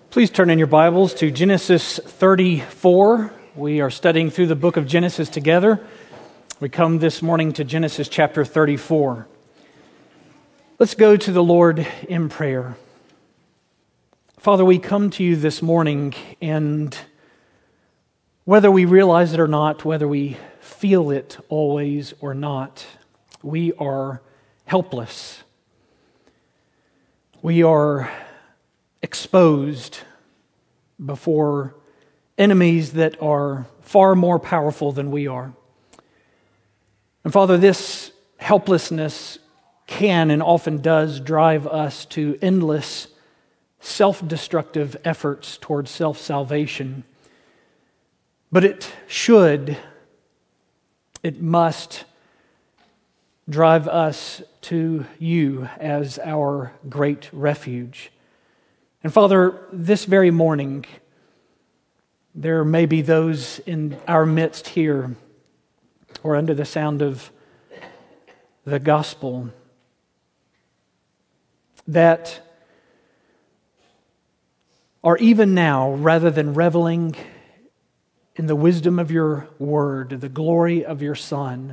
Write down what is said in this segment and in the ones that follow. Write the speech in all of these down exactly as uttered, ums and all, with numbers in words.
Please turn in your Bibles to Genesis thirty-four. We are studying through the book of Genesis together. We come this morning to Genesis chapter thirty-four. Let's go to the Lord in prayer. Father, we come to you this morning, and whether we realize it or not, whether we feel it always or not, we are helpless. We are exposed before enemies that are far more powerful than we are. And Father, this helplessness can and often does drive us to endless self-destructive efforts towards self-salvation. But it should, it must drive us to you as our great refuge. And Father, this very morning, there may be those in our midst here or under the sound of the gospel that are even now, rather than reveling in the wisdom of your word, the glory of your Son,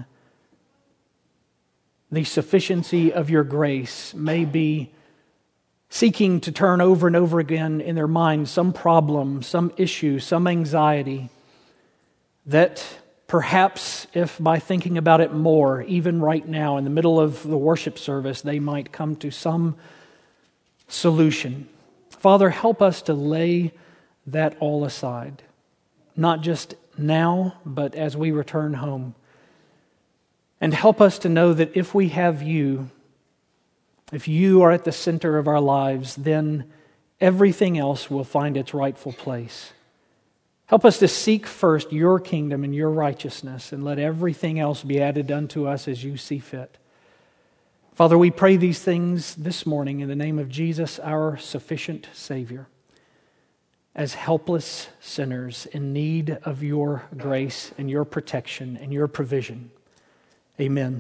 the sufficiency of your grace, may be seeking to turn over and over again in their mind some problem, some issue, some anxiety that perhaps if by thinking about it more, even right now in the middle of the worship service, they might come to some solution. Father, help us to lay that all aside, not just now, but as we return home. And help us to know that if we have you, if you are at the center of our lives, then everything else will find its rightful place. Help us to seek first your kingdom and your righteousness, and let everything else be added unto us as you see fit. Father, we pray these things this morning in the name of Jesus, our sufficient Savior, as helpless sinners in need of your grace and your protection and your provision. Amen.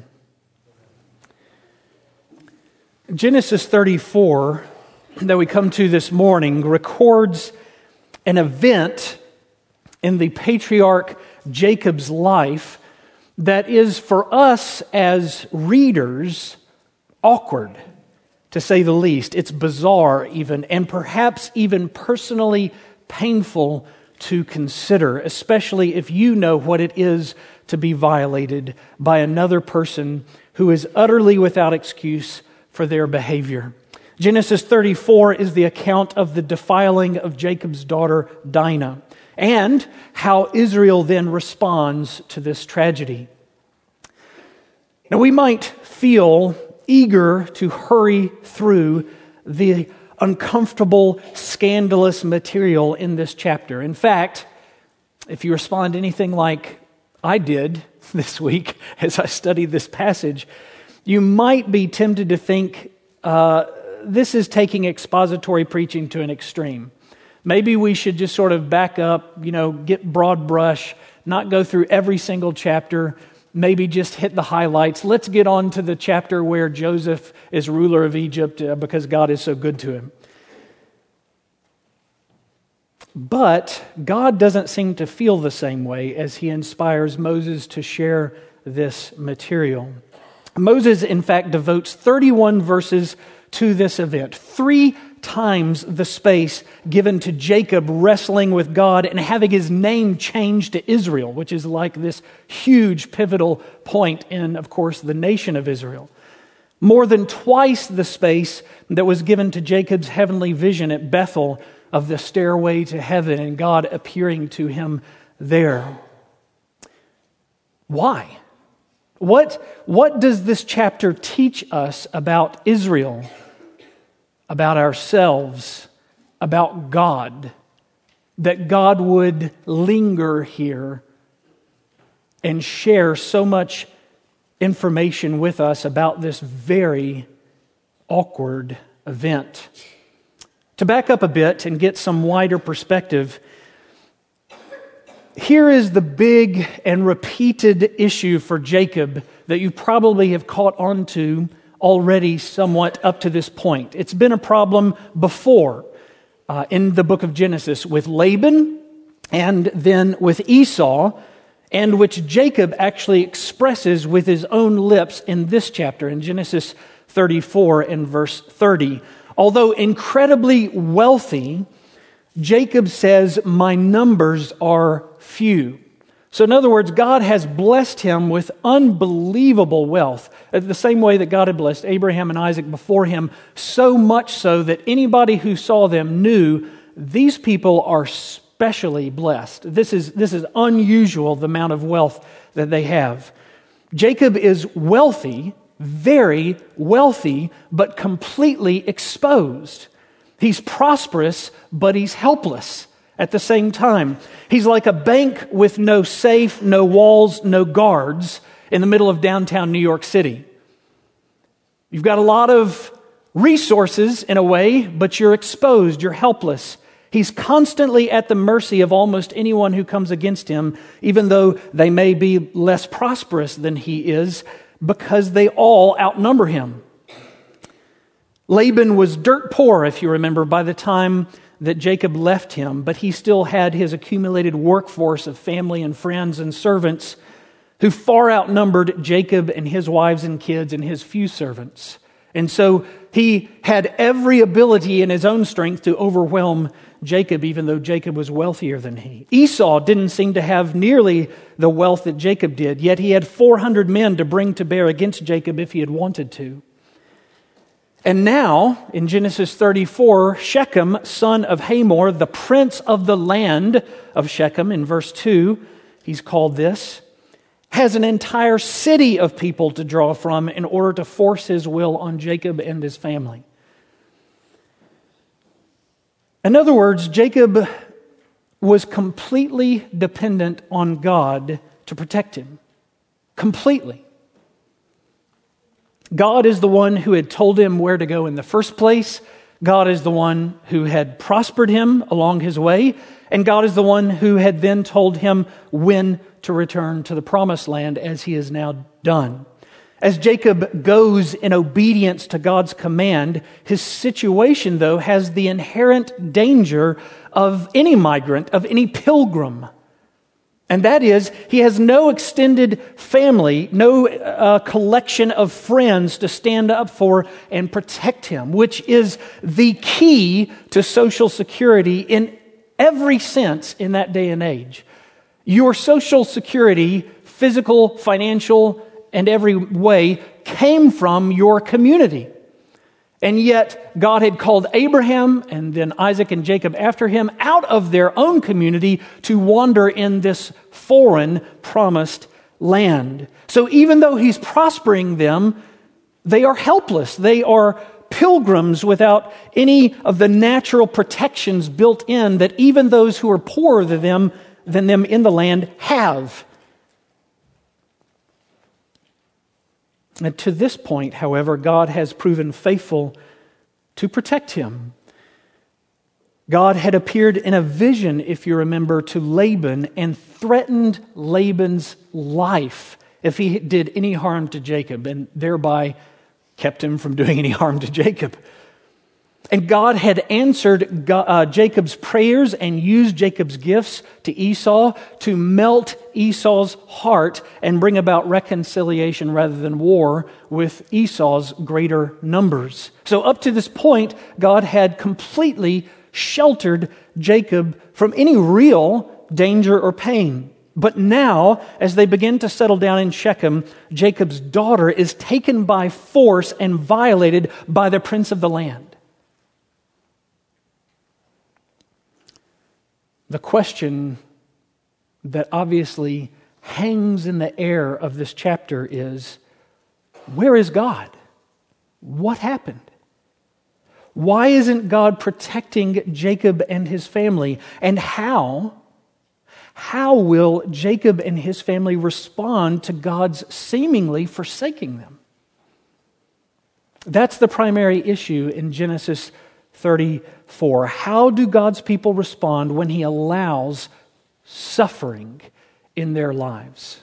Genesis thirty-four, that we come to this morning, records an event in the patriarch Jacob's life that is, for us as readers, awkward, to say the least. It's bizarre even, and perhaps even personally painful to consider, especially if you know what it is to be violated by another person who is utterly without excuse for their behavior. Genesis thirty-four is the account of the defiling of Jacob's daughter Dinah, and how Israel then responds to this tragedy. Now, we might feel eager to hurry through the uncomfortable, scandalous material in this chapter. In fact, if you respond anything like I did this week as I studied this passage, you might be tempted to think uh, this is taking expository preaching to an extreme. Maybe we should just sort of back up, you know, get broad brush, not go through every single chapter, maybe just hit the highlights. Let's get on to the chapter where Joseph is ruler of Egypt uh, because God is so good to him. But God doesn't seem to feel the same way as he inspires Moses to share this material. Moses, in fact, devotes thirty-one verses to this event. Three times the space given to Jacob wrestling with God and having his name changed to Israel, which is like this huge pivotal point in, of course, the nation of Israel. More than twice the space that was given to Jacob's heavenly vision at Bethel of the stairway to heaven and God appearing to him there. Why? What, what does this chapter teach us about Israel, about ourselves, about God, that God would linger here and share so much information with us about this very awkward event? To back up a bit and get some wider perspective, here is the big and repeated issue for Jacob that you probably have caught on to already somewhat up to this point. It's been a problem before. uh, in the book of Genesis with Laban and then with Esau, and which Jacob actually expresses with his own lips in this chapter, in Genesis thirty-four and verse thirty. Although incredibly wealthy, Jacob says, "My numbers are few." So in other words, God has blessed him with unbelievable wealth, the same way that God had blessed Abraham and Isaac before him, so much so that anybody who saw them knew these people are specially blessed. This is, this is unusual, the amount of wealth that they have. Jacob is wealthy, very wealthy, but completely exposed. He's prosperous, but he's helpless at the same time. He's like a bank with no safe, no walls, no guards in the middle of downtown New York City. You've got a lot of resources in a way, but you're exposed, you're helpless. He's constantly at the mercy of almost anyone who comes against him, even though they may be less prosperous than he is, because they all outnumber him. Laban was dirt poor, if you remember, by the time that Jacob left him, but he still had his accumulated workforce of family and friends and servants who far outnumbered Jacob and his wives and kids and his few servants. And so he had every ability in his own strength to overwhelm Jacob, even though Jacob was wealthier than he. Esau didn't seem to have nearly the wealth that Jacob did, yet he had four hundred men to bring to bear against Jacob if he had wanted to. And now, in Genesis thirty-four, Shechem, son of Hamor, the prince of the land of Shechem, in verse two, he's called this, has an entire city of people to draw from in order to force his will on Jacob and his family. In other words, Jacob was completely dependent on God to protect him. Completely. God is the one who had told him where to go in the first place. God is the one who had prospered him along his way. And God is the one who had then told him when to return to the promised land, as he has now done. As Jacob goes in obedience to God's command, his situation, though, has the inherent danger of any migrant, of any pilgrim. And that is, he has no extended family, no uh, collection of friends to stand up for and protect him, which is the key to social security in every sense in that day and age. Your social security, physical, financial, and every way, came from your community. And yet, God had called Abraham and then Isaac and Jacob after him out of their own community to wander in this foreign promised land. So even though he's prospering them, they are helpless. They are pilgrims without any of the natural protections built in that even those who are poorer than them, than them in the land have. And to this point, however, God has proven faithful to protect him. God had appeared in a vision, if you remember, to Laban and threatened Laban's life if he did any harm to Jacob, and thereby kept him from doing any harm to Jacob. And God had answered God, uh, Jacob's prayers and used Jacob's gifts to Esau to melt Esau's heart and bring about reconciliation rather than war with Esau's greater numbers. So up to this point, God had completely sheltered Jacob from any real danger or pain. But now, as they begin to settle down in Shechem, Jacob's daughter is taken by force and violated by the prince of the land. The question that obviously hangs in the air of this chapter is, where is God? What happened? Why isn't God protecting Jacob and his family? And how, how will Jacob and his family respond to God's seemingly forsaking them? That's the primary issue in Genesis thirty-four. How do God's people respond when he allows suffering in their lives?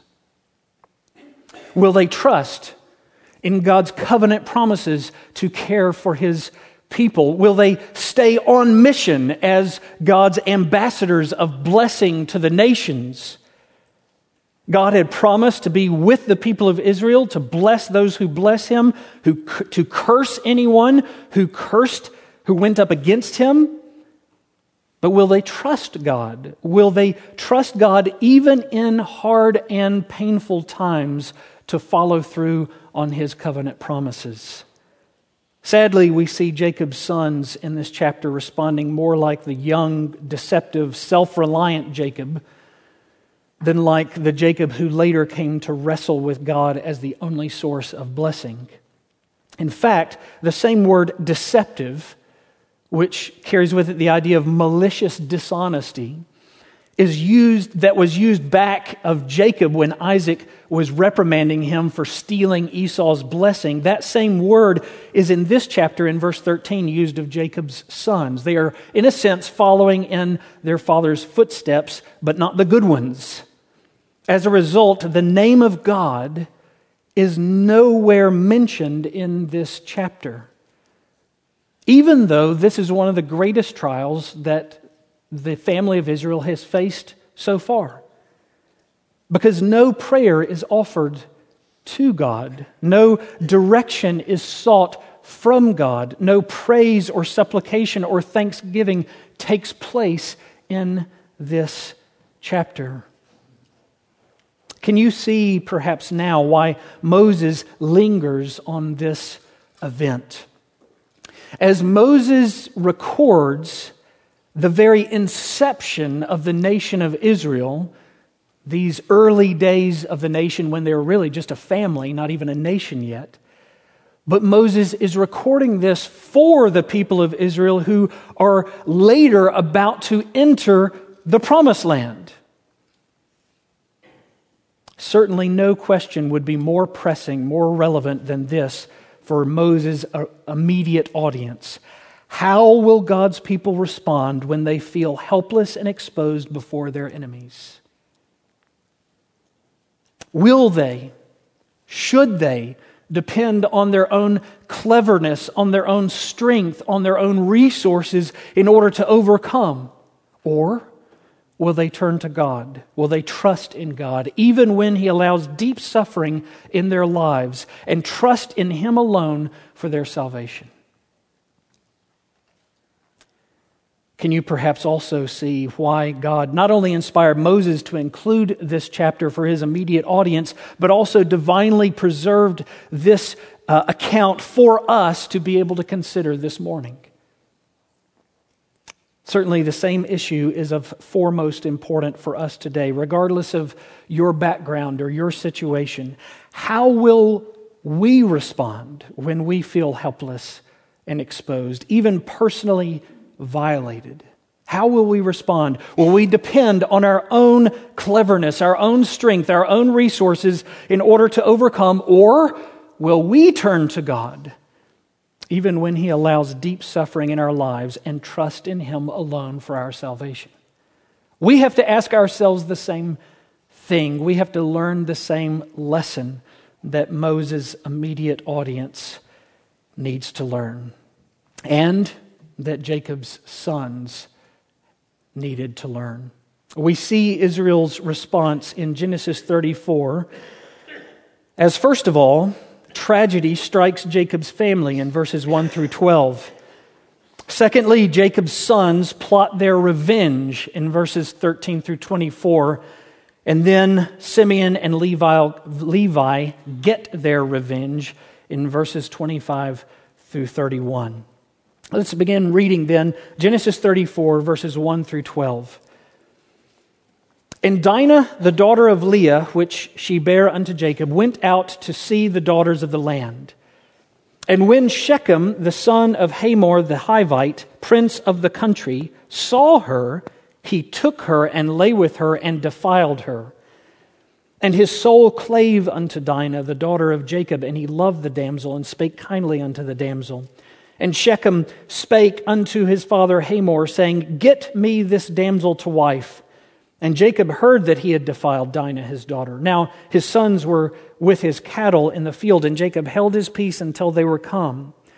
Will they trust in God's covenant promises to care for his people? Will they stay on mission as God's ambassadors of blessing to the nations? God had promised to be with the people of Israel, to bless those who bless him, who to curse anyone who cursed, who went up against him. But will they trust God? Will they trust God even in hard and painful times to follow through on his covenant promises? Sadly, we see Jacob's sons in this chapter responding more like the young, deceptive, self-reliant Jacob than like the Jacob who later came to wrestle with God as the only source of blessing. In fact, the same word deceptive, which carries with it the idea of malicious dishonesty, is used that was used back of Jacob when Isaac was reprimanding him for stealing Esau's blessing. That same word is in this chapter in verse thirteen used of Jacob's sons. They are, in a sense, following in their father's footsteps, but not the good ones. As a result, the name of God is nowhere mentioned in this chapter, even though this is one of the greatest trials that the family of Israel has faced so far. Because no prayer is offered to God, no direction is sought from God, no praise or supplication or thanksgiving takes place in this chapter. Can you see perhaps now why Moses lingers on this event? As Moses records the very inception of the nation of Israel, these early days of the nation when they were really just a family, not even a nation yet. But Moses is recording this for the people of Israel who are later about to enter the promised land. Certainly no question would be more pressing, more relevant than this for Moses' immediate audience. How will God's people respond when they feel helpless and exposed before their enemies? Will they, should they, depend on their own cleverness, on their own strength, on their own resources in order to overcome? Or will they turn to God? Will they trust in God, even when He allows deep suffering in their lives, and trust in Him alone for their salvation? Can you perhaps also see why God not only inspired Moses to include this chapter for his immediate audience, but also divinely preserved this uh, account for us to be able to consider this morning? Certainly the same issue is of foremost importance for us today, regardless of your background or your situation. How will we respond when we feel helpless and exposed, even personally violated? How will we respond? Will we depend on our own cleverness, our own strength, our own resources in order to overcome, or will we turn to God even when He allows deep suffering in our lives and trust in Him alone for our salvation? We have to ask ourselves the same thing. We have to learn the same lesson that Moses' immediate audience needs to learn, and that Jacob's sons needed to learn. We see Israel's response in Genesis thirty-four as, first of all, tragedy strikes Jacob's family in verses one through twelve. Secondly, Jacob's sons plot their revenge in verses thirteen through twenty-four. And then Simeon and Levi, Levi get their revenge in verses twenty-five through thirty-one. Let's begin reading then Genesis thirty-four, verses one through twelve. And Dinah, the daughter of Leah, which she bare unto Jacob, went out to see the daughters of the land. And when Shechem, the son of Hamor the Hivite, prince of the country, saw her, he took her and lay with her and defiled her. And his soul clave unto Dinah, the daughter of Jacob, and he loved the damsel and spake kindly unto the damsel. And Shechem spake unto his father Hamor, saying, Get me this damsel to wife. And Jacob heard that he had defiled Dinah his daughter. Now his sons were with his cattle in the field, and Jacob held his peace until they were come.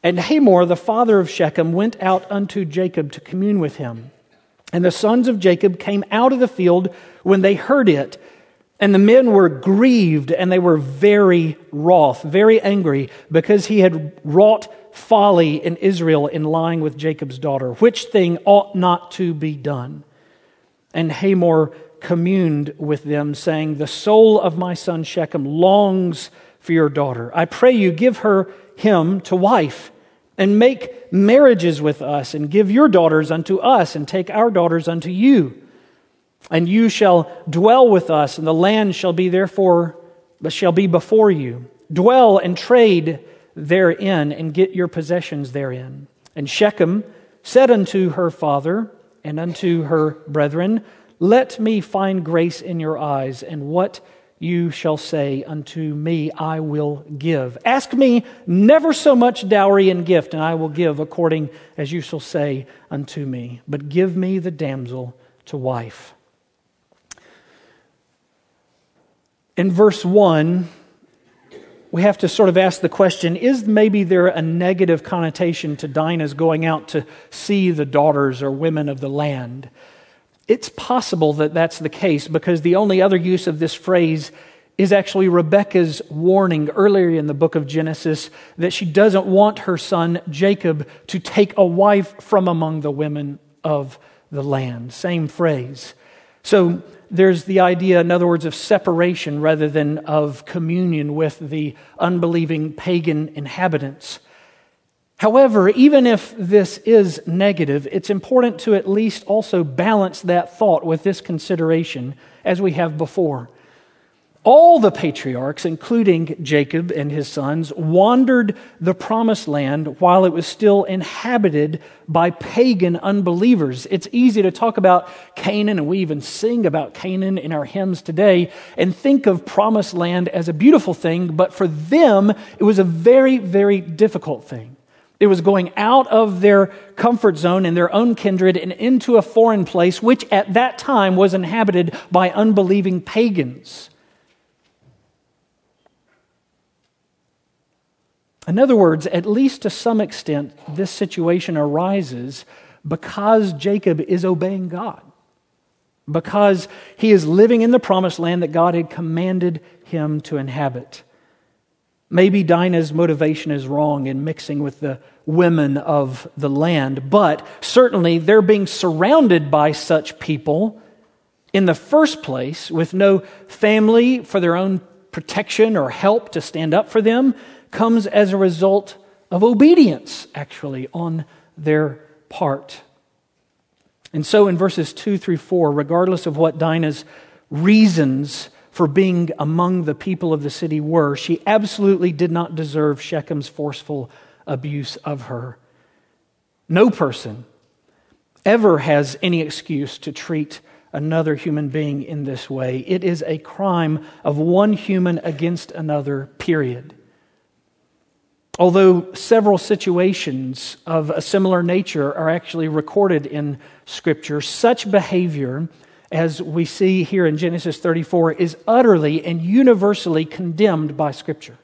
And Hamor, the father of Shechem, went out unto Jacob to commune with him. And the sons of Jacob came out of the field when they heard it. And the men were grieved, and they were very wroth, very angry, because he had wrought folly in Israel in lying with Jacob's daughter, which thing ought not to be done. And Hamor communed with them, saying, the soul of my son Shechem longs for your daughter. I pray you, give her him to wife, and make marriages with us, and give your daughters unto us, and take our daughters unto you. And you shall dwell with us, and the land shall be therefore shall be before you. Dwell and trade therein, and get your possessions therein. And Shechem said unto her father and unto her brethren, let me find grace in your eyes, and what you shall say unto me I will give. Ask me never so much dowry and gift, and I will give according as you shall say unto me. But give me the damsel to wife. In verse one, we have to sort of ask the question, is maybe there a negative connotation to Dinah's going out to see the daughters or women of the land? It's possible that that's the case, because the only other use of this phrase is actually Rebekah's warning earlier in the book of Genesis that she doesn't want her son Jacob to take a wife from among the women of the land. Same phrase. So there's the idea, in other words, of separation rather than of communion with the unbelieving pagan inhabitants. However, even if this is negative, it's important to at least also balance that thought with this consideration as we have before. All the patriarchs, including Jacob and his sons, wandered the promised land while it was still inhabited by pagan unbelievers. It's easy to talk about Canaan, and we even sing about Canaan in our hymns today, and think of promised land as a beautiful thing, but for them, it was a very, very difficult thing. It was going out of their comfort zone and their own kindred and into a foreign place, which at that time was inhabited by unbelieving pagans. In other words, at least to some extent, this situation arises because Jacob is obeying God, because he is living in the promised land that God had commanded him to inhabit. Maybe Dinah's motivation is wrong in mixing with the women of the land, but certainly they're being surrounded by such people in the first place with no family for their own protection or help to stand up for them comes as a result of obedience, actually, on their part. And so in verses two through four, regardless of what Dinah's reasons for being among the people of the city were, she absolutely did not deserve Shechem's forceful abuse of her. No person ever has any excuse to treat another human being in this way. It is a crime of one human against another, period. Although several situations of a similar nature are actually recorded in Scripture, such behavior, as we see here in Genesis thirty-four, is utterly and universally condemned by Scripture.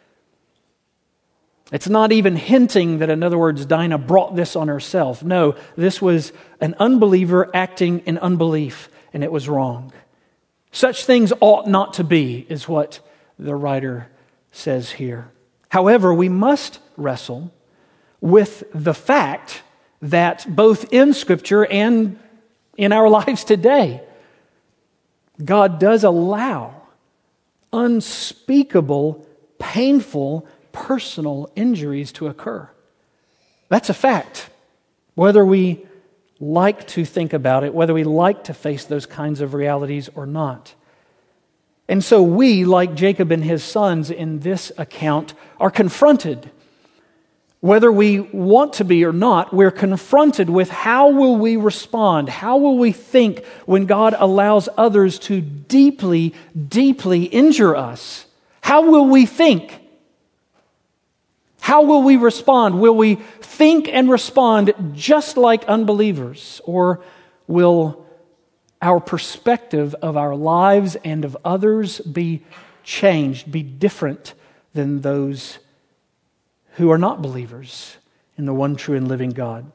It's not even hinting that, in other words, Dinah brought this on herself. No, this was an unbeliever acting in unbelief, and it was wrong. Such things ought not to be, is what the writer says here. However, we must wrestle with the fact that both in Scripture and in our lives today, God does allow unspeakable, painful, personal injuries to occur. That's a fact. Whether we like to think about it, whether we like to face those kinds of realities or not. And so we, like Jacob and his sons in this account, are confronted. Whether we want to be or not, we're confronted with how will we respond? How will we think when God allows others to deeply, deeply injure us? How will we think? How will we respond? Will we think and respond just like unbelievers? Or will our perspective of our lives and of others be changed, be different than those who are not believers in the one true and living God.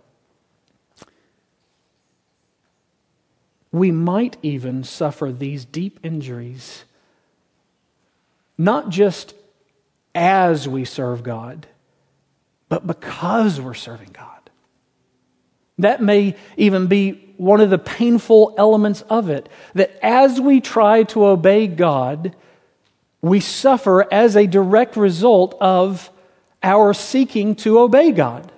We might even suffer these deep injuries, not just as we serve God, but because we're serving God. That may even be one of the painful elements of it, that as we try to obey God, we suffer as a direct result of our seeking to obey God.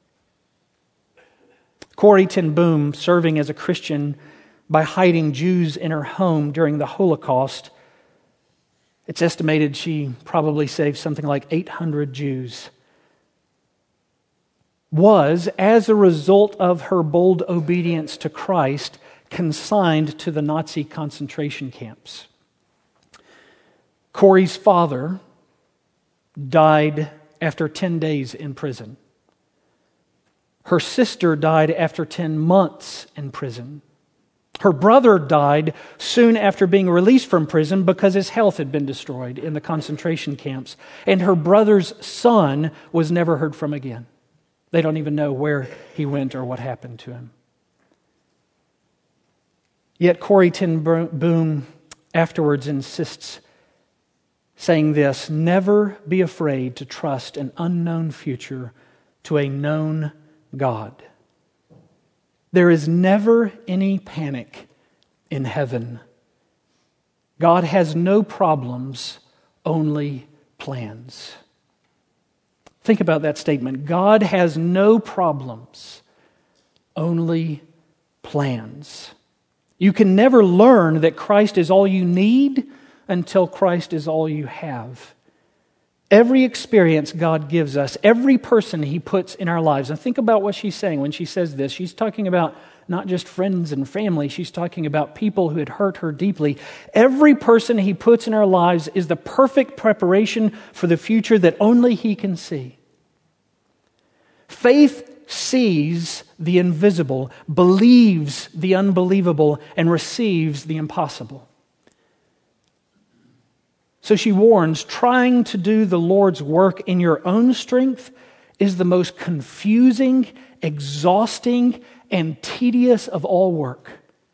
Corrie ten Boom, serving as a Christian by hiding Jews in her home during the Holocaust, it's estimated she probably saved something like eight hundred Jews, was, as a result of her bold obedience to Christ, consigned to the Nazi concentration camps. Corrie's father died after ten days in prison. Her sister died after ten months in prison. Her brother died soon after being released from prison because his health had been destroyed in the concentration camps. And her brother's son was never heard from again. They don't even know where he went or what happened to him. Yet Corrie ten Boom afterwards insists, saying this: never be afraid to trust an unknown future to a known God. There is never any panic in heaven. God has no problems, only plans. Think about that statement. God has no problems, only plans. You can never learn that Christ is all you need until Christ is all you have. Every experience God gives us, every person He puts in our lives, and think about what she's saying when she says this. She's talking about not just friends and family, she's talking about people who had hurt her deeply. Every person He puts in our lives is the perfect preparation for the future that only He can see. Faith sees the invisible, believes the unbelievable, and receives the impossible. So she warns, trying to do the Lord's work in your own strength is the most confusing, exhausting, and tedious of all work.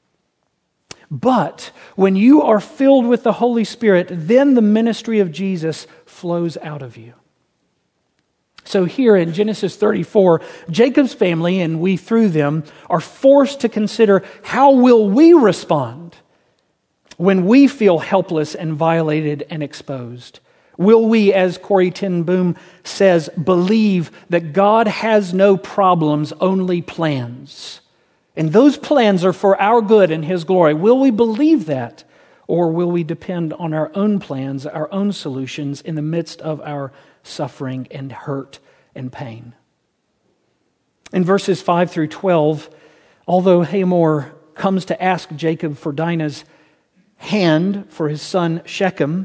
But when you are filled with the Holy Spirit, then the ministry of Jesus flows out of you. So here in Genesis thirty-four, Jacob's family, and we through them, are forced to consider, how will we respond when we feel helpless and violated and exposed? Will we, as Corrie ten Boom says, believe that God has no problems, only plans? And those plans are for our good and His glory. Will we believe that? Or will we depend on our own plans, our own solutions in the midst of our suffering and hurt and pain? In verses five through twelve, although Hamor comes to ask Jacob for Dinah's hand for his son Shechem,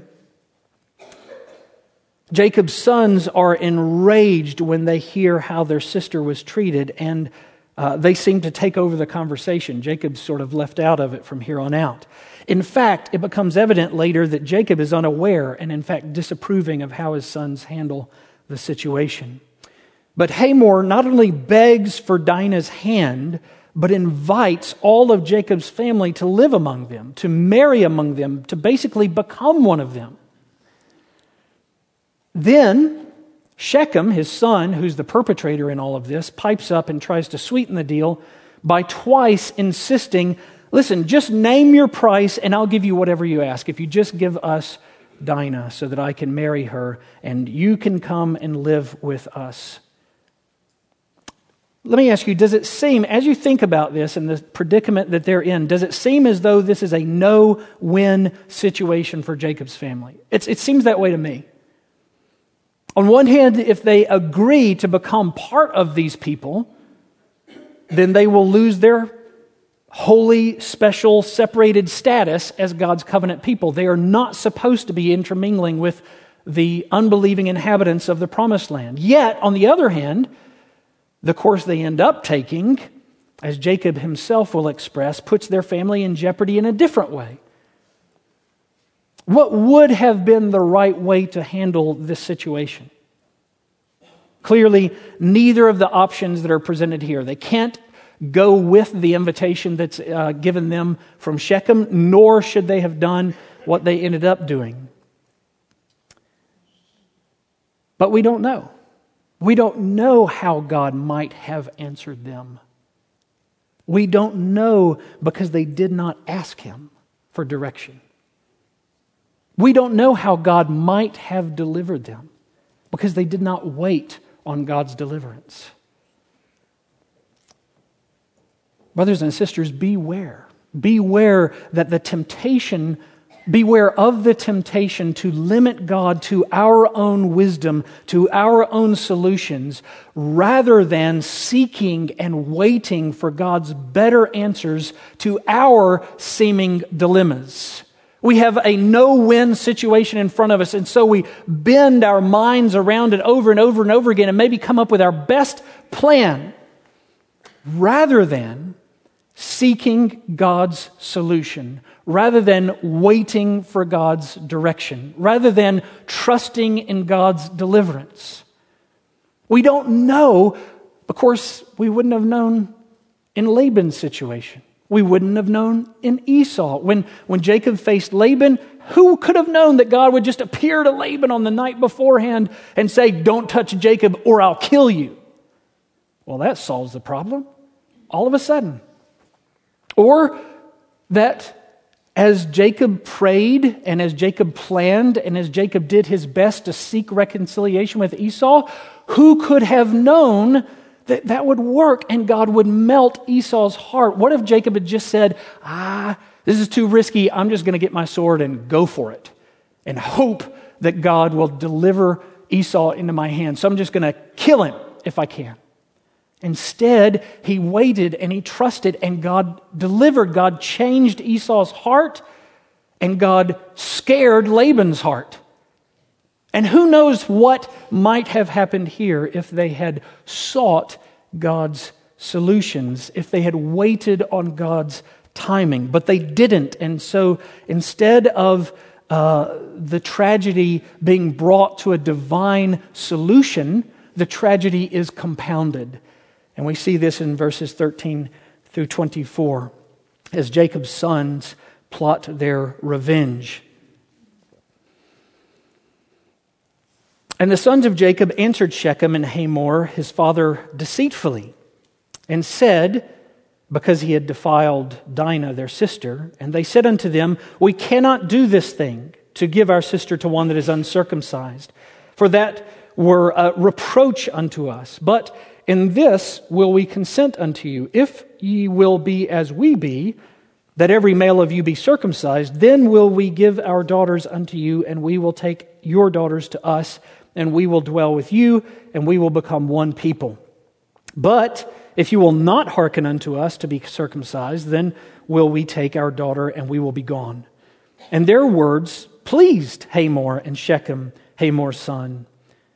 Jacob's sons are enraged when they hear how their sister was treated, and uh, they seem to take over the conversation. Jacob's sort of left out of it from here on out. In fact, it becomes evident later that Jacob is unaware and in fact disapproving of how his sons handle the situation. But Hamor not only begs for Dinah's hand, but invites all of Jacob's family to live among them, to marry among them, to basically become one of them. Then Shechem, his son, who's the perpetrator in all of this, pipes up and tries to sweeten the deal by twice insisting, listen, just name your price and I'll give you whatever you ask. If you just give us Dinah so that I can marry her and you can come and live with us. Let me ask you, does it seem, as you think about this and the predicament that they're in, does it seem as though this is a no-win situation for Jacob's family? It's, it seems that way to me. On one hand, if they agree to become part of these people, then they will lose their holy, special, separated status as God's covenant people. They are not supposed to be intermingling with the unbelieving inhabitants of the promised land. Yet, on the other hand, the course they end up taking, as Jacob himself will express, puts their family in jeopardy in a different way. What would have been the right way to handle this situation? Clearly, neither of the options that are presented here. They can't go with the invitation that's uh, given them from Shechem, nor should they have done what they ended up doing. But we don't know. We don't know how God might have answered them. We don't know because they did not ask Him for direction. We don't know how God might have delivered them because they did not wait on God's deliverance. Brothers and sisters, beware. Beware that the temptation, beware of the temptation to limit God to our own wisdom, to our own solutions, rather than seeking and waiting for God's better answers to our seeming dilemmas. We have a no-win situation in front of us, and so we bend our minds around it over and over and over again and maybe come up with our best plan rather than seeking God's solution, rather than waiting for God's direction, rather than trusting in God's deliverance. We don't know, of course, we wouldn't have known in Laban's situation. We wouldn't have known in Esau. When, when Jacob faced Laban, who could have known that God would just appear to Laban on the night beforehand and say, "Don't touch Jacob or I'll kill you"? Well, that solves the problem all of a sudden. Or that as Jacob prayed and as Jacob planned and as Jacob did his best to seek reconciliation with Esau, who could have known that that would work and God would melt Esau's heart? What if Jacob had just said, ah, this is too risky, I'm just going to get my sword and go for it and hope that God will deliver Esau into my hands. So I'm just going to kill him if I can. Instead, he waited and he trusted, and God delivered. God changed Esau's heart, and God scared Laban's heart. And who knows what might have happened here if they had sought God's solutions, if they had waited on God's timing. But they didn't. And so instead of uh, the tragedy being brought to a divine solution, the tragedy is compounded. And we see this in verses thirteen through twenty-four as Jacob's sons plot their revenge. And the sons of Jacob answered Shechem and Hamor, his father, deceitfully, and said, because he had defiled Dinah, their sister, and they said unto them, "We cannot do this thing, to give our sister to one that is uncircumcised, for that were a reproach unto us. But in this will we consent unto you, if ye will be as we be, that every male of you be circumcised, then will we give our daughters unto you, and we will take your daughters to us, and we will dwell with you, and we will become one people. But if you will not hearken unto us to be circumcised, then will we take our daughter, and we will be gone." And their words pleased Hamor and Shechem, Hamor's son.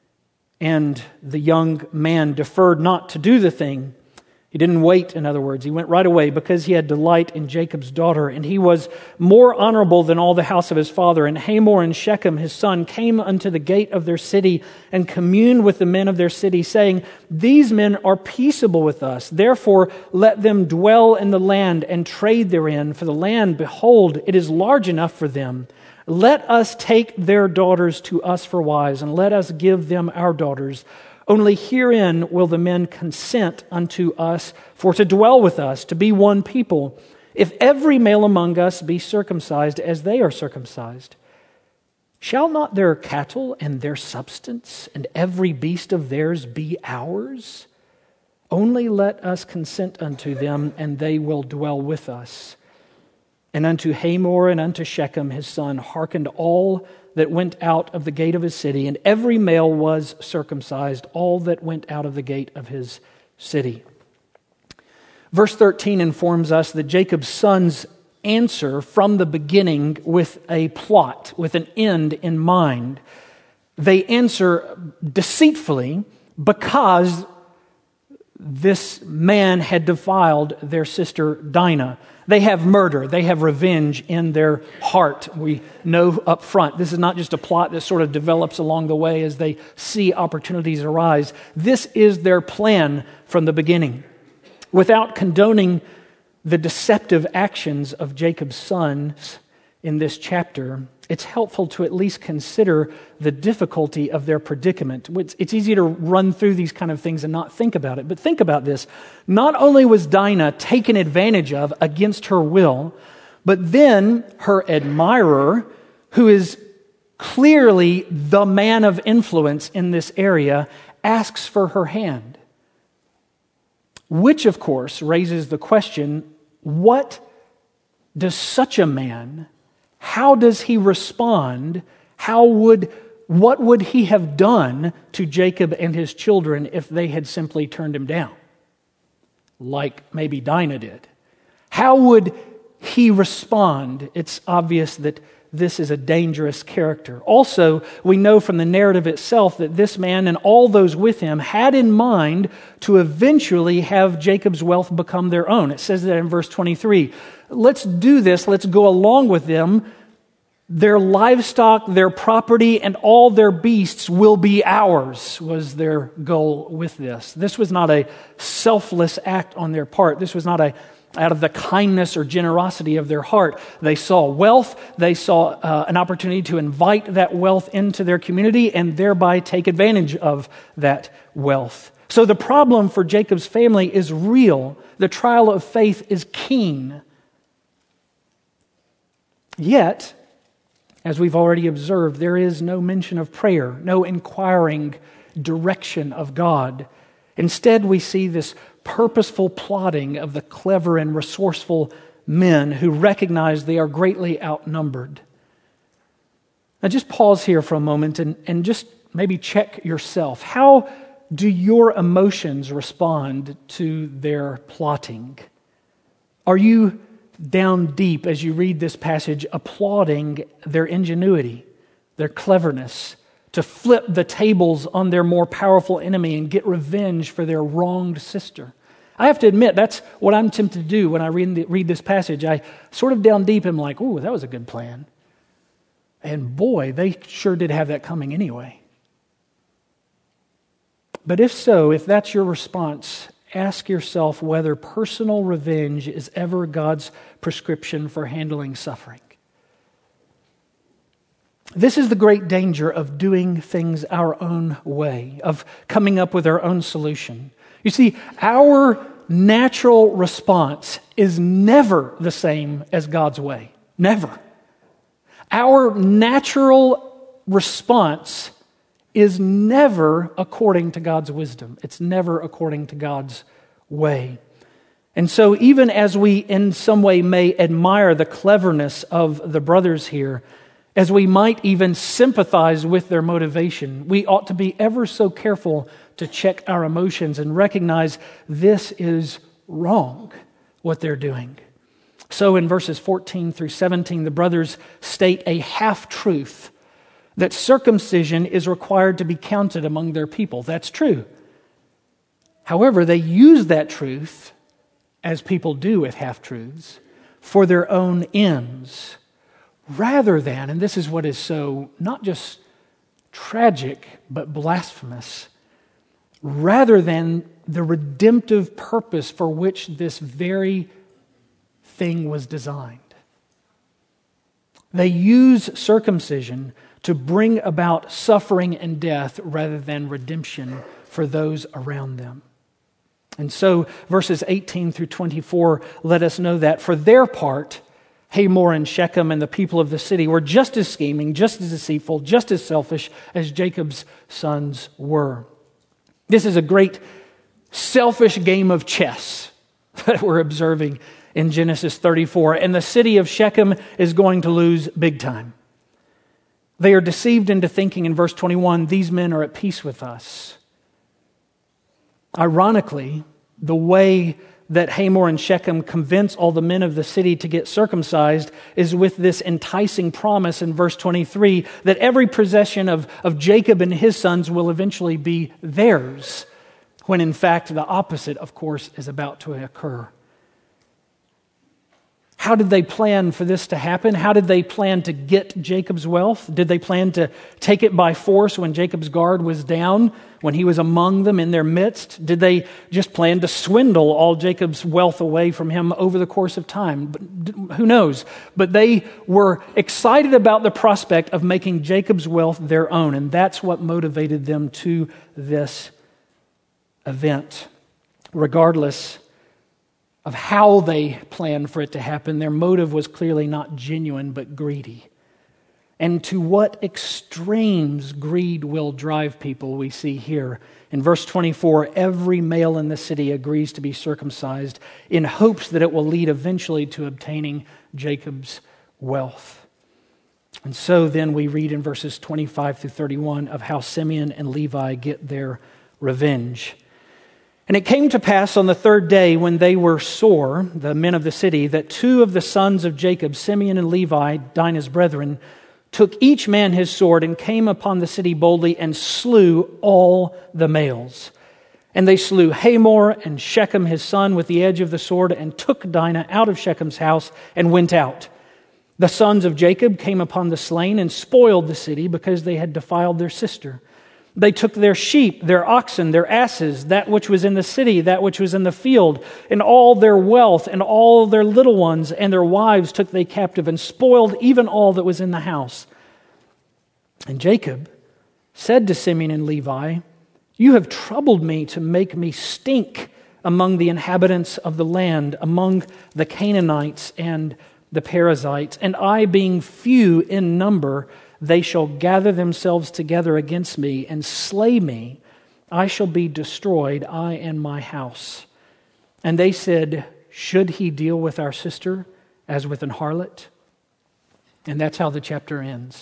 And the young man deferred not to do the thing. He didn't wait, in other words. He went right away because he had delight in Jacob's daughter. And he was more honorable than all the house of his father. And Hamor and Shechem, his son, came unto the gate of their city and communed with the men of their city, saying, "These men are peaceable with us. Therefore let them dwell in the land and trade therein. For the land, behold, it is large enough for them. Let us take their daughters to us for wives, and let us give them our daughters. Only herein will the men consent unto us for to dwell with us, to be one people, if every male among us be circumcised as they are circumcised. Shall not their cattle and their substance and every beast of theirs be ours? Only let us consent unto them, and they will dwell with us." And unto Hamor and unto Shechem his son hearkened all that went out of the gate of his city, and every male was circumcised, all that went out of the gate of his city. Verse thirteen informs us that Jacob's sons answer from the beginning with a plot, with an end in mind. They answer deceitfully because this man had defiled their sister Dinah. They have murder. They have revenge in their heart. We know up front. This is not just a plot that sort of develops along the way as they see opportunities arise. This is their plan from the beginning. Without condoning the deceptive actions of Jacob's sons in this chapter, it's helpful to at least consider the difficulty of their predicament. It's, it's easy to run through these kind of things and not think about it. But think about this. Not only was Dinah taken advantage of against her will, but then her admirer, who is clearly the man of influence in this area, asks for her hand. Which, of course, raises the question, what does such a man, how does he respond? How would, what would he have done to Jacob and his children if they had simply turned him down? Like maybe Dinah did. How would he respond? It's obvious that this is a dangerous character. Also, we know from the narrative itself that this man and all those with him had in mind to eventually have Jacob's wealth become their own. It says that in verse twenty-three. Let's do this. Let's go along with them. Their livestock, their property, and all their beasts will be ours, was their goal with this. This was not a selfless act on their part. This was not a out of the kindness or generosity of their heart. They saw wealth. They saw uh, an opportunity to invite that wealth into their community and thereby take advantage of that wealth. So the problem for Jacob's family is real. The trial of faith is keen. Yet, as we've already observed, there is no mention of prayer, no inquiring direction of God. Instead, we see this purposeful plotting of the clever and resourceful men who recognize they are greatly outnumbered. Now just pause here for a moment and, and just maybe check yourself. How do your emotions respond to their plotting? Are you down deep as you read this passage applauding their ingenuity, their cleverness, to flip the tables on their more powerful enemy and get revenge for their wronged sister? I have to admit, that's what I'm tempted to do when I read, the, read this passage. I sort of down deep am like, ooh, that was a good plan. And boy, they sure did have that coming anyway. But if so, if that's your response, ask yourself whether personal revenge is ever God's prescription for handling suffering. This is the great danger of doing things our own way, of coming up with our own solution. You see, our natural response is never the same as God's way. Never. Our natural response is never according to God's wisdom. It's never according to God's way. And so even as we in some way may admire the cleverness of the brothers here, as we might even sympathize with their motivation, we ought to be ever so careful to check our emotions and recognize this is wrong, what they're doing. So in verses fourteen through seventeen, the brothers state a half-truth that circumcision is required to be counted among their people. That's true. However, they use that truth, as people do with half-truths, for their own ends, rather than, and this is what is so not just tragic, but blasphemous, rather than the redemptive purpose for which this very thing was designed. They use circumcision to bring about suffering and death rather than redemption for those around them. And so verses eighteen through twenty-four let us know that for their part, Hamor and Shechem and the people of the city were just as scheming, just as deceitful, just as selfish as Jacob's sons were. This is a great selfish game of chess that we're observing in Genesis thirty-four. And the city of Shechem is going to lose big time. They are deceived into thinking in verse twenty-one, these men are at peace with us. Ironically, the way that Hamor and Shechem convince all the men of the city to get circumcised is with this enticing promise in verse twenty-three that every possession of, of Jacob and his sons will eventually be theirs. when in fact the opposite, of course, is about to occur. How did they plan for this to happen? How did they plan to get Jacob's wealth? Did they plan to take it by force when Jacob's guard was down, when he was among them in their midst? Did they just plan to swindle all Jacob's wealth away from him over the course of time? But who knows? But they were excited about the prospect of making Jacob's wealth their own, and that's what motivated them to this event. Regardless of how they planned for it to happen, their motive was clearly not genuine but greedy. And to what extremes greed will drive people, we see here. In verse twenty-four, every male in the city agrees to be circumcised in hopes that it will lead eventually to obtaining Jacob's wealth. And so then we read in verses twenty-five through thirty-one of how Simeon and Levi get their revenge. And it came to pass on the third day when they were sore, the men of the city, that two of the sons of Jacob, Simeon and Levi, Dinah's brethren, took each man his sword and came upon the city boldly and slew all the males. And they slew Hamor and Shechem his son with the edge of the sword and took Dinah out of Shechem's house and went out. The sons of Jacob came upon the slain and spoiled the city because they had defiled their sister. They took their sheep, their oxen, their asses, that which was in the city, that which was in the field, and all their wealth, and all their little ones, and their wives took they captive, and spoiled even all that was in the house. And Jacob said to Simeon and Levi, "You have troubled me to make me stink among the inhabitants of the land, among the Canaanites and the Perizzites, and I being few in number, they shall gather themselves together against me and slay me. I shall be destroyed, I and my house." And they said, "Should he deal with our sister as with an harlot?" And that's how the chapter ends.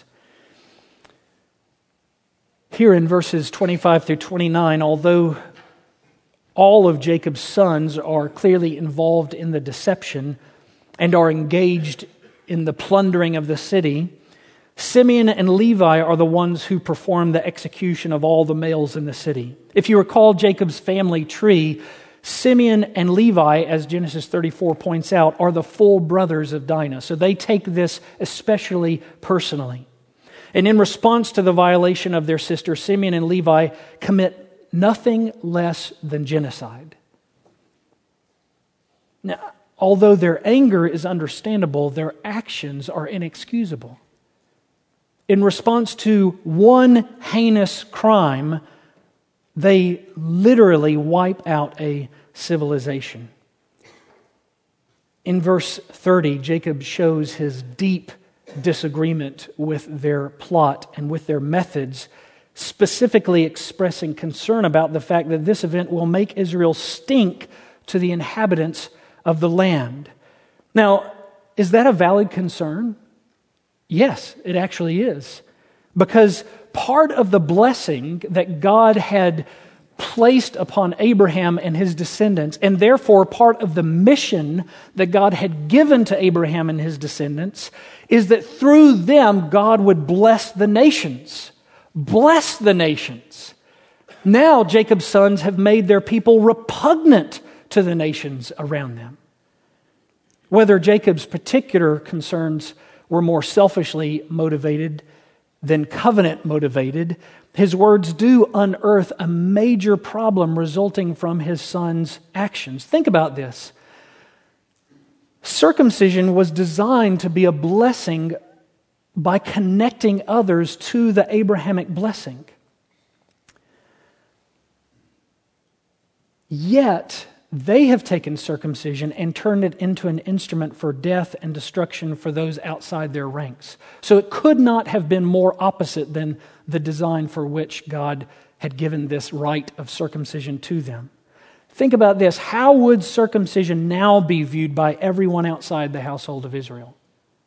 Here in verses twenty-five through twenty-nine, although all of Jacob's sons are clearly involved in the deception and are engaged in the plundering of the city, Simeon and Levi are the ones who perform the execution of all the males in the city. If you recall Jacob's family tree, Simeon and Levi, as Genesis thirty-four points out, are the full brothers of Dinah. So they take this especially personally. And in response to the violation of their sister, Simeon and Levi commit nothing less than genocide. Now, although their anger is understandable, their actions are inexcusable. In response to one heinous crime, they literally wipe out a civilization. In verse thirty, Jacob shows his deep disagreement with their plot and with their methods, specifically expressing concern about the fact that this event will make Israel stink to the inhabitants of the land. Now, is that a valid concern? Yes, it actually is. Because part of the blessing that God had placed upon Abraham and his descendants, and therefore part of the mission that God had given to Abraham and his descendants, is that through them God would bless the nations. Bless the nations. Now Jacob's sons have made their people repugnant to the nations around them. Whether Jacob's particular concerns were more selfishly motivated than covenant motivated, his words do unearth a major problem resulting from his son's actions. Think about this. Circumcision was designed to be a blessing by connecting others to the Abrahamic blessing. Yet, they have taken circumcision and turned it into an instrument for death and destruction for those outside their ranks. So it could not have been more opposite than the design for which God had given this rite of circumcision to them. Think about this. How would circumcision now be viewed by everyone outside the household of Israel?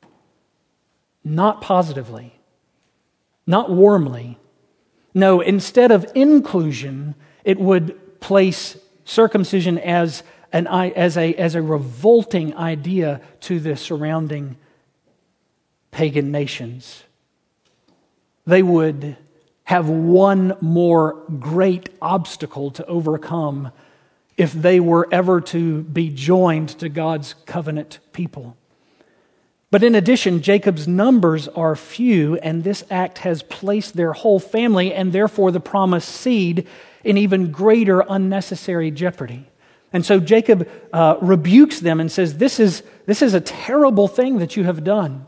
Not positively. Not warmly. No, instead of inclusion, it would place circumcision as an as a as a revolting idea to the surrounding pagan nations. They would have one more great obstacle to overcome if they were ever to be joined to God's covenant people. But in addition, Jacob's numbers are few, and this act has placed their whole family, and therefore the promised seed, in even greater unnecessary jeopardy. And so Jacob uh, rebukes them and says, this is, this is a terrible thing that you have done.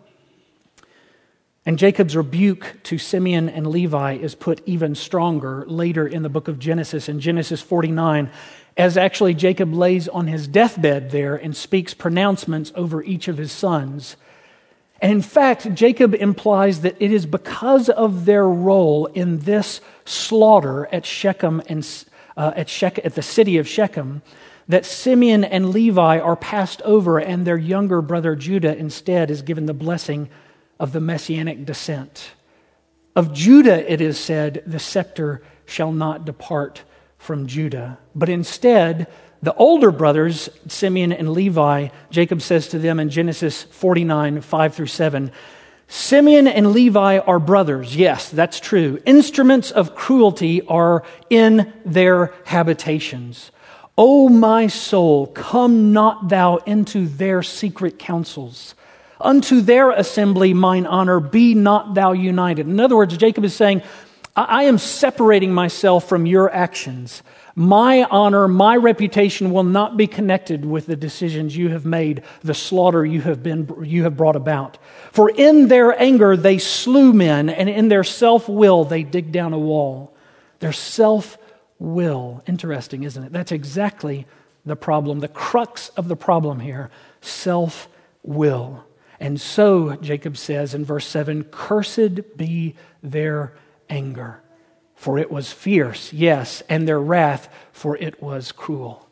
And Jacob's rebuke to Simeon and Levi is put even stronger later in the book of Genesis, in Genesis forty-nine, as actually Jacob lays on his deathbed there and speaks pronouncements over each of his sons. And in fact, Jacob implies that it is because of their role in this slaughter at Shechem and uh, at, Shechem, at the city of Shechem that Simeon and Levi are passed over, and their younger brother Judah instead is given the blessing of the messianic descent. Of Judah it is said, the scepter shall not depart from Judah. But instead, the older brothers, Simeon and Levi, Jacob says to them in Genesis forty-nine, five through seven, Simeon and Levi are brothers. Yes, that's true. Instruments of cruelty are in their habitations. O my soul, come not thou into their secret counsels. Unto their assembly mine honor, be not thou united. In other words, Jacob is saying, I am separating myself from your actions. My honor, my reputation will not be connected with the decisions you have made, the slaughter you have been you have brought about. For in their anger they slew men, and in their self-will they dig down a wall. Their self-will. Interesting, isn't it? That's exactly the problem. The crux of the problem here, self-will. And so, Jacob says in verse seven, cursed be their anger, for it was fierce, yes, and their wrath, for it was cruel.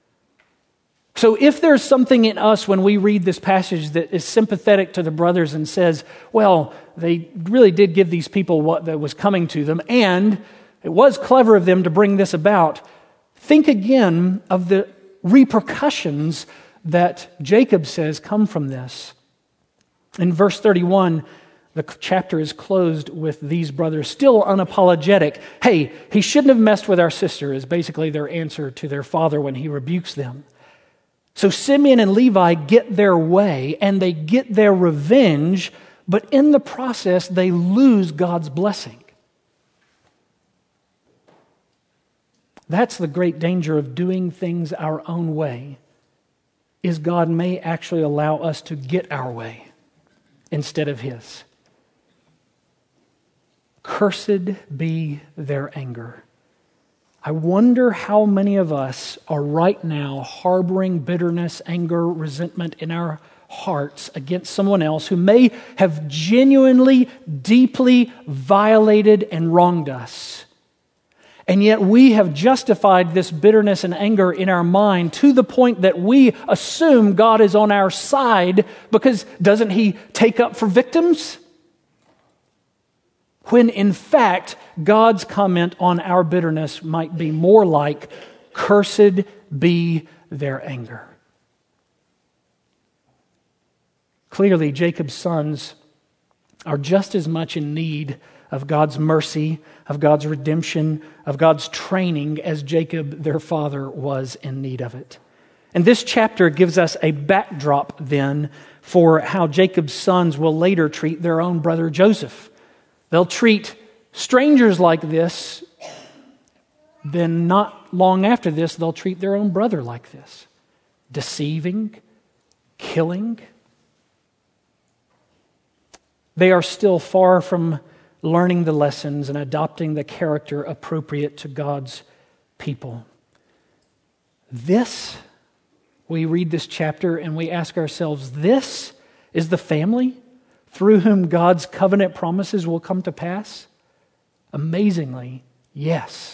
So if there's something in us when we read this passage that is sympathetic to the brothers and says, well, they really did give these people what that was coming to them, and it was clever of them to bring this about, think again of the repercussions that Jacob says come from this. In verse thirty-one, the chapter is closed with these brothers still unapologetic. Hey, he shouldn't have messed with our sister is basically their answer to their father when he rebukes them. So Simeon and Levi get their way and they get their revenge, but in the process they lose God's blessing. That's the great danger of doing things our own way, is God may actually allow us to get our way instead of His. Cursed be their anger. I wonder how many of us are right now harboring bitterness, anger, resentment in our hearts against someone else who may have genuinely, deeply violated and wronged us. And yet we have justified this bitterness and anger in our mind to the point that we assume God is on our side because doesn't He take up for victims? When in fact, God's comment on our bitterness might be more like, cursed be their anger. Clearly, Jacob's sons are just as much in need of God's mercy, of God's redemption, of God's training as Jacob, their father, was in need of it. And this chapter gives us a backdrop then for how Jacob's sons will later treat their own brother Joseph. They'll treat strangers like this, then not long after this, they'll treat their own brother like this. Deceiving, killing. They are still far from learning the lessons and adopting the character appropriate to God's people. This, we read this chapter and we ask ourselves, this is the family through whom God's covenant promises will come to pass? Amazingly, yes.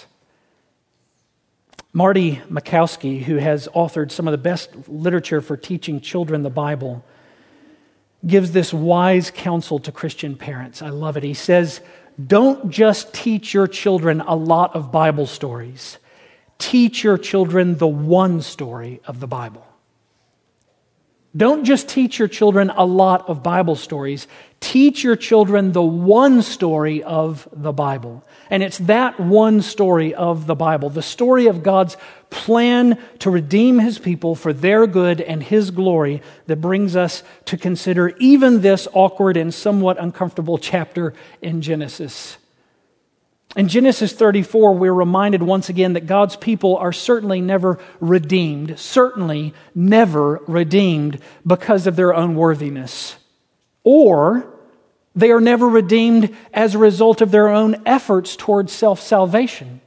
Marty Makowski, who has authored some of the best literature for teaching children the Bible, gives this wise counsel to Christian parents. I love it. He says, don't just teach your children a lot of Bible stories. Teach your children the one story of the Bible. Don't just teach your children a lot of Bible stories. Teach your children the one story of the Bible. And it's that one story of the Bible, the story of God's plan to redeem His people for their good and His glory, that brings us to consider even this awkward and somewhat uncomfortable chapter in Genesis. In Genesis thirty-four, we're reminded once again that God's people are certainly never redeemed, certainly never redeemed because of their own worthiness. Or they are never redeemed as a result of their own efforts towards self-salvation.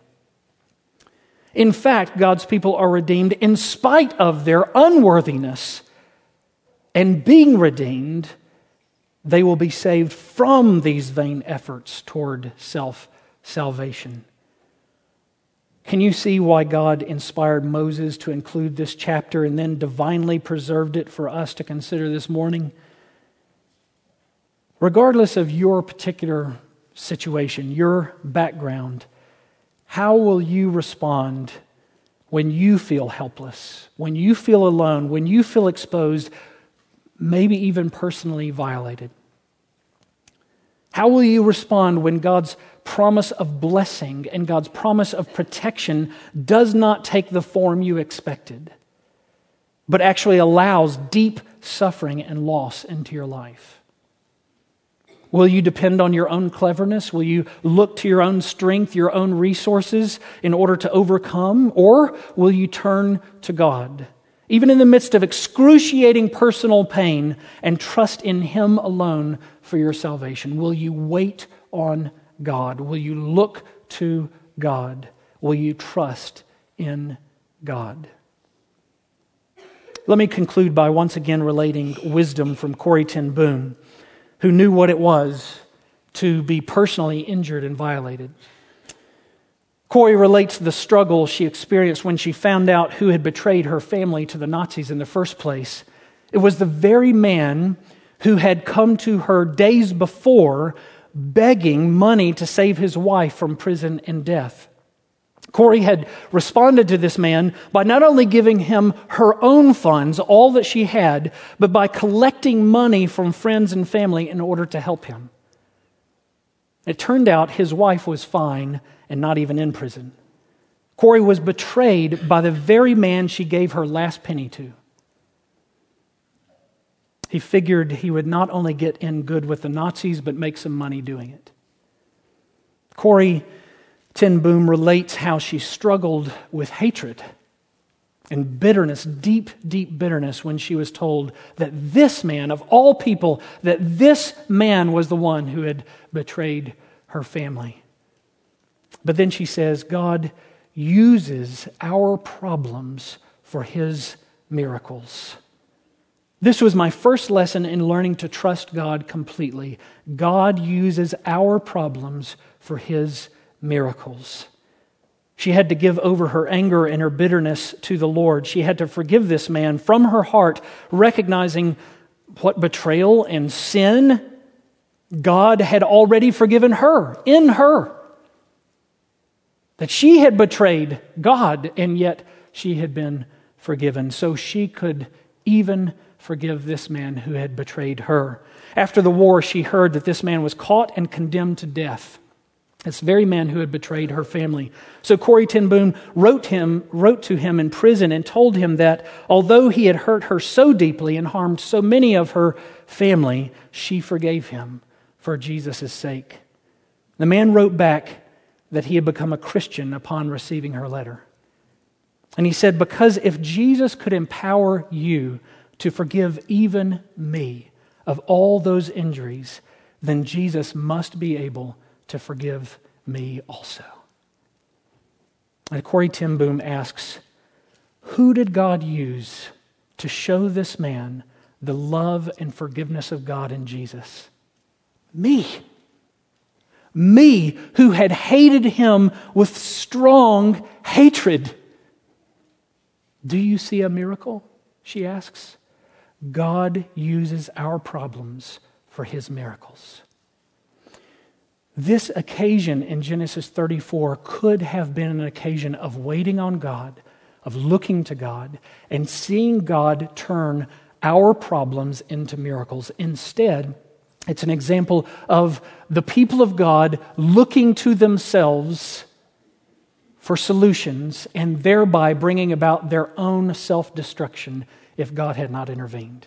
In fact, God's people are redeemed in spite of their unworthiness. And being redeemed, they will be saved from these vain efforts toward self-salvation. Can you see why God inspired Moses to include this chapter and then divinely preserved it for us to consider this morning? Regardless of your particular situation, your background, how will you respond when you feel helpless, when you feel alone, when you feel exposed, maybe even personally violated? How will you respond when God's promise of blessing and God's promise of protection does not take the form you expected, but actually allows deep suffering and loss into your life? Will you depend on your own cleverness? Will you look to your own strength, your own resources in order to overcome? Or will you turn to God, even in the midst of excruciating personal pain, and trust in Him alone for your salvation? Will you wait on God? Will you look to God? Will you trust in God? Let me conclude by once again relating wisdom from Corrie ten Boom, who knew what it was to be personally injured and violated. Corrie relates the struggle she experienced when she found out who had betrayed her family to the Nazis in the first place. It was the very man who had come to her days before begging money to save his wife from prison and death. Corrie had responded to this man by not only giving him her own funds, all that she had, but by collecting money from friends and family in order to help him. It turned out his wife was fine and not even in prison. Corrie was betrayed by the very man she gave her last penny to. He figured he would not only get in good with the Nazis, but make some money doing it. Corrie ten Boom relates how she struggled with hatred and bitterness, deep, deep bitterness, when she was told that this man, of all people, that this man was the one who had betrayed her family. But then she says, God uses our problems for His miracles. This was my first lesson in learning to trust God completely. God uses our problems for His miracles. She had to give over her anger and her bitterness to the Lord. She had to forgive this man from her heart, recognizing what betrayal and sin God had already forgiven her, in her. That she had betrayed God, and yet she had been forgiven. So she could even forgive this man who had betrayed her. After the war, she heard that this man was caught and condemned to death. This very man who had betrayed her family. So Corrie ten Boom wrote him, wrote to him in prison and told him that although he had hurt her so deeply and harmed so many of her family, she forgave him for Jesus' sake. The man wrote back that he had become a Christian upon receiving her letter. And he said, because if Jesus could empower you to forgive even me of all those injuries, then Jesus must be able to forgive me also. And Corrie ten Boom asks, who did God use to show this man the love and forgiveness of God in Jesus? Me. Me, who had hated him with strong hatred. Do you see a miracle? She asks. God uses our problems for His miracles. This occasion in Genesis thirty-four could have been an occasion of waiting on God, of looking to God, and seeing God turn our problems into miracles. Instead, it's an example of the people of God looking to themselves for solutions and thereby bringing about their own self-destruction if God had not intervened.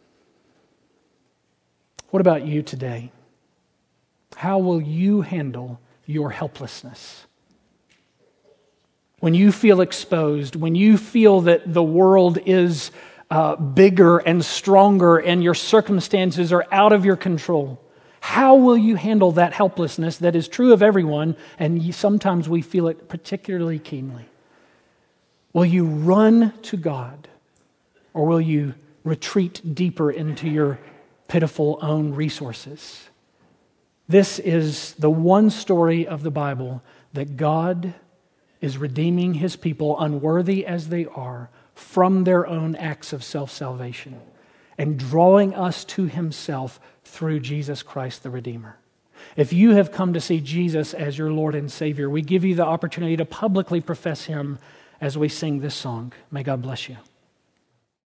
What about you today? How will you handle your helplessness? When you feel exposed, when you feel that the world is uh, bigger and stronger and your circumstances are out of your control, how will you handle that helplessness that is true of everyone, and sometimes we feel it particularly keenly? Will you run to God, or will you retreat deeper into your pitiful own resources? This is the one story of the Bible that God is redeeming His people, unworthy as they are, from their own acts of self-salvation and drawing us to Himself through Jesus Christ the Redeemer. If you have come to see Jesus as your Lord and Savior, we give you the opportunity to publicly profess Him as we sing this song. May God bless you.